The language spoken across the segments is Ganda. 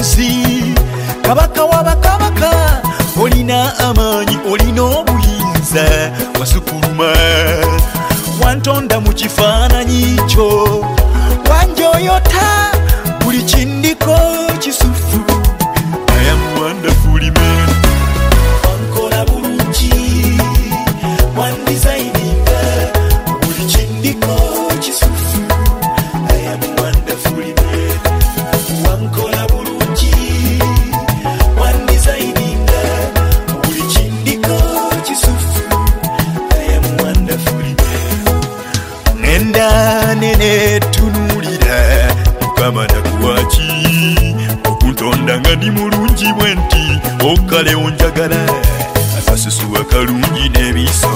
wansi kabaka wabakabaka olina amaanyi olina obuyinza wasukuluma wantonda mu kifaananyi kyo wanjoyota buli kindiko kisufu I am wonderfully made wankola bulungi wandesigninga buli kindiko kisufu I am wonderfully made wankola bulungi wandesigninga buli kindiko kisufu I am wonderfully made nenda nene tunulira mukama nakuwaki okuntonda nga ndi mulungi bwenti okale onjagala akasusu akalungi n'ebiso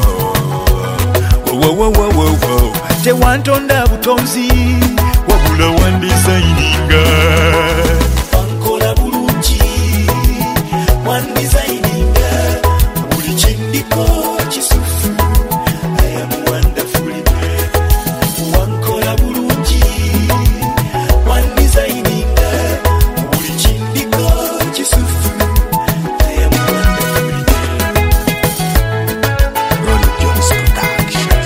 tewantonda butonzi wabula wandesigninga wankola bulungi wandesigninga buli kindiko kisufu I am wonderfully made wankola bulungi wandesigninga buli kindiko kisufu I am wonderfully made Ronald Jones Production.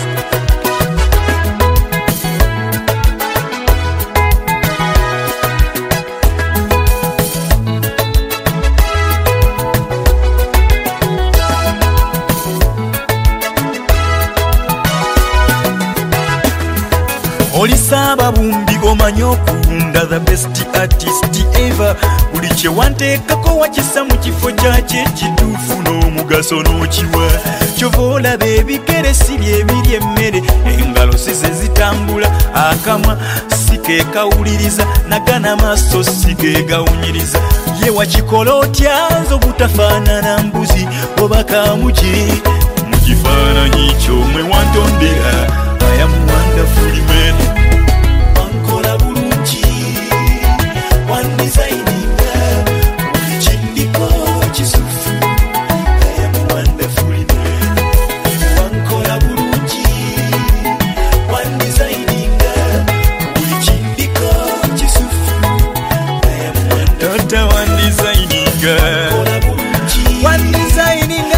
Oli saba bumbi omanyi okunda the best artist ever buli kye wanteekako wakisa mu kifo kyakyo ekituufu n'omugaso n'okiwa kyova olaba ebigere si byebiri emmere engalo si ze zitambula akamwa si keekawuliriza nagana maaso si geegawunyiriza ye wakikola otya nze obutafaanana mbuzi oba kamuki mu kifaananyi ky'omwe wantondera I am wonderfully made wankola bulungi wandesigninga buli kindiko kisufu I am wonderfully made wankola bulungi wandesigninga buli kindiko kisufu I am wonderfully wandesigninga wandesigninga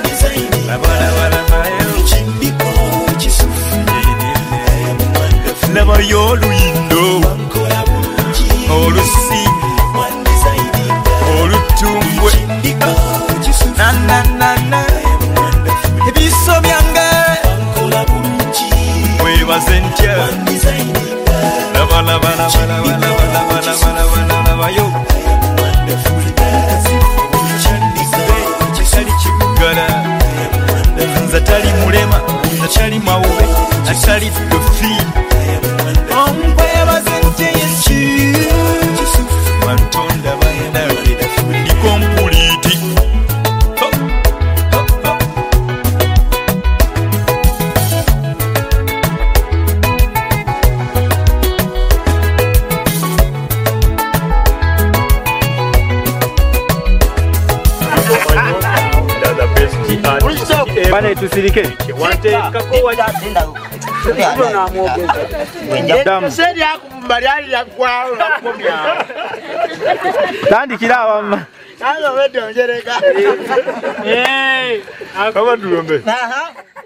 buli kindiko kisufu Never your window, olusi, olutumbwe, na na na na, ebiso byange, webaze ntya, laba laba laba laba laba laba laba laba yo, kitali kigala, nze tali mulema, nze tali mawube, atali dofi. Wantonda bandawe ndi kompuliti bane tusirike wanteekako wajatenda tandikira awamma Hello, wewe ndio njereka. Kama tulombe.